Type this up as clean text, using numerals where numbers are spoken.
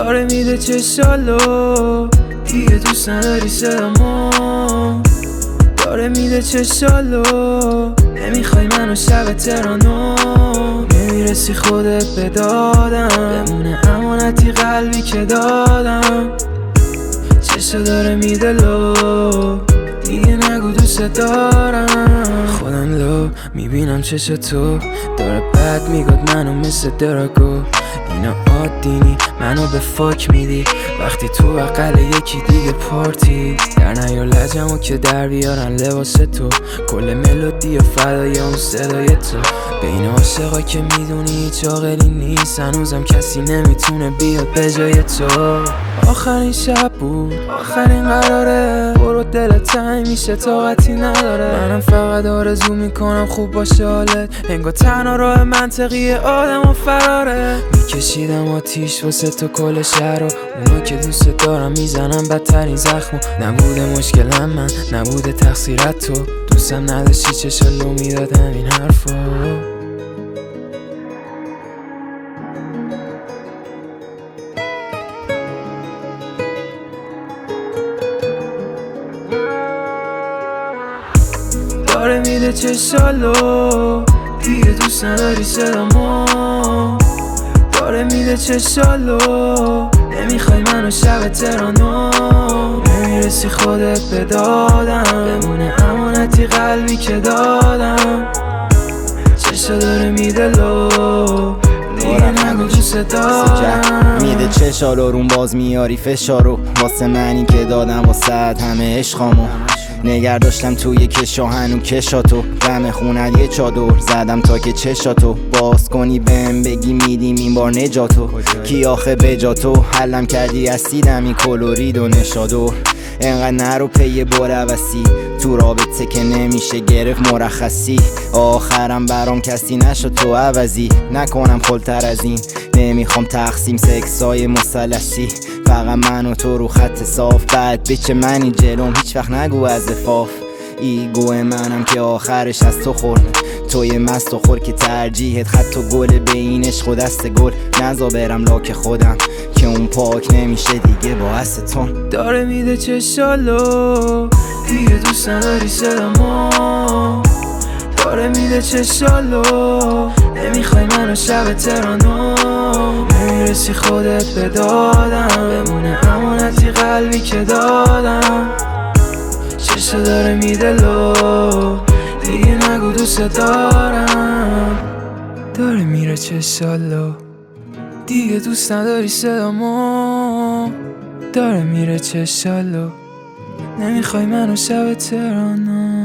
داره میده چشالو دیگه دوست نداری صدامو، داره میده چشالو نمیخوای منو شب ترانو، نمیرسی خودت به دادم بمونه امانتی قلبی که دادم، چشا داره میده لو دیگه نگو دوست دارم، خودم لو میبینم چش تو داره بد میگاد منو مثل دراگو، اینا عادینی منو به فاک میدی وقتی تو بغل یکی دیگه پارتی، در نیار لجمو که در بیارن لباس تو، کل ملودی و فدای اون صدای تو، بین عاشقا که میدونی هیچ عاقلی نیست هنوزم کسی نمیتونه بیاد به جای تو، آخرین شب بود آخرین قراره برو دلت تنگ میشه طاقتی نداره، منم فقط آرزو میکنم خوب باشه حالت، انگار تنها راه منطقی آدم و فراره، میکشیدم آتیش واسه تو کل شهر و اونا که دوست دارم میزنم بدترین زخمو، نبوده مشکلم من نبوده تقصیرت تو، دوستم نداشتی چشالو میدادم این حرفو. داره میده چشالو دیگه دوست نداری صدامو، داره میده چشالو نمیخوای منو شب ترانو، نمیرسی خودت به دادم بمونه امانتی قلبی که دادم، چشا داره میده لو دیگه نگو دوست دارم، میده چشالو روم باز میاری فشارو واسه منی که دادم واسه همه عشقامو، نگر داشتم توی کشا هنو کشاتو، غم خونت یه چادر زدم تا که چشاتو باز کنی بهم بگی میدیم این بار نجاتو، کی آخه بجاتو حلم کردی اسیدم این کلورید و نشادور، انقدر نرو پی بروسی تو رابطه که نمیشه گرفت مرخصی، آخرم برام کسی نشد تو عوضی، نکنم خلتر از این نمیخوام تقسیم سکسای مثلثی، فقط من و تو رو خط صاف، بعد بچه منی جلوم هیچ وقت نگو از افاف، ایگو منم که آخرش از تو خورد، توی مست و خور که ترجیحت خط و گل به این عشق و دست گل، نزا برم لاک خودم که اون پاک نمیشه دیگه با استون، داره میده چشالو دیگه دوست نداری صدامو، داره میده چشالو نمیخوای منو شب ترانو، نمیرسی خودت به دادم بمونه امانتی قلبی که دادم، چشا داره میده لو دیگه نگو دوست دارم، داره میره چشالو دیگه دوست نداری صدامو، داره میره چشالو نمیخوای منو شب ترانو.